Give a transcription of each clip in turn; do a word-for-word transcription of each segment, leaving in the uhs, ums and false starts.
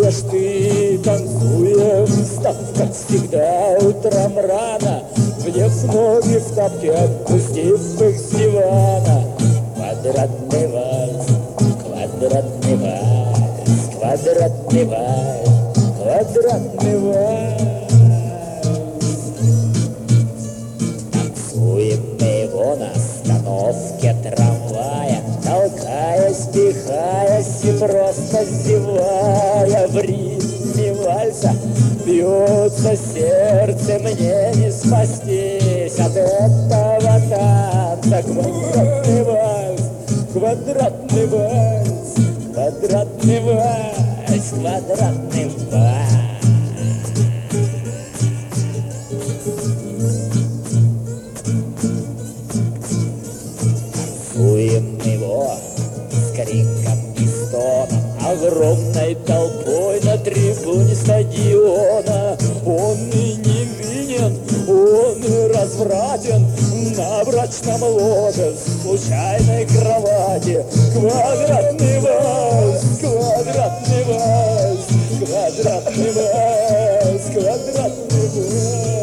Танцуешь ты, танцуем, став, как всегда, утром рано, вдев ноги в тапки, отпустив их с дивана. Квадратный вальс, квадратный вальс, квадратный вальс, квадратный вальс. Танцуем мы его на остановке трамвая, толкаясь, пихаясь и просто зевая. В ритме вальса бьется сердце, мне не спастись от этого танца. Квадратный вальс, квадратный вальс, квадратный вальс, квадратный вальс. Танцуем его с криком и стоном, огромной толпой на трибуне стадиона. Он и невинен, он и развратен, на брачном ложе, в случайной кровати. Квадратный вальс, квадратный вальс, квадратный вальс, квадратный вальс.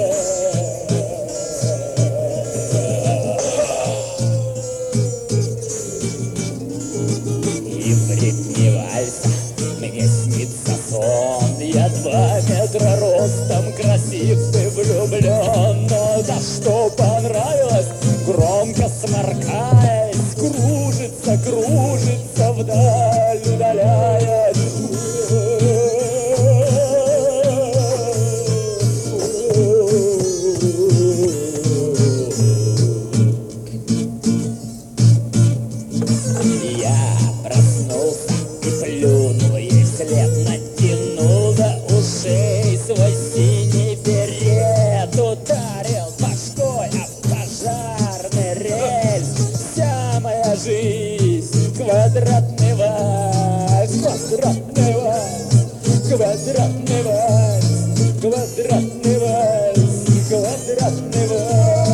И в ритме вальса мне снится сон. Я два метра ростом, красив и влюблен. Но за что понравилось, громко сморкаясь, кружится, кружится вдаль, удаляясь. Я проснулся и плюнул ей вслед, натянул до ушей свой синий берет, ударил башкой об пожарный рельс. Вся моя жизнь квадратный вальс, квадратный вальс, квадратный вальс, квадратный вальс, квадратный вальс.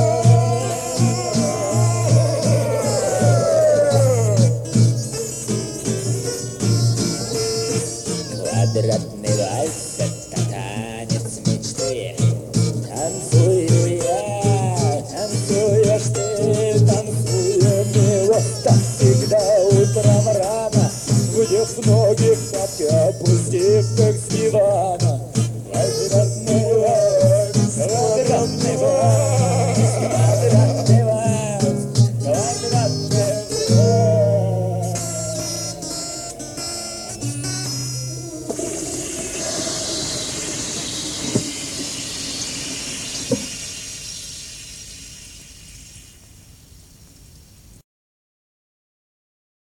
Квадратный вальс — это танец мечты. Танцую я, танцуешь ты, танцуем его, как всегда, утром рано, вдев ноги в тапки, опустив их с дивана. Квадратный вальс, квадратный вальс, квадратный вальс, квадратный вальс.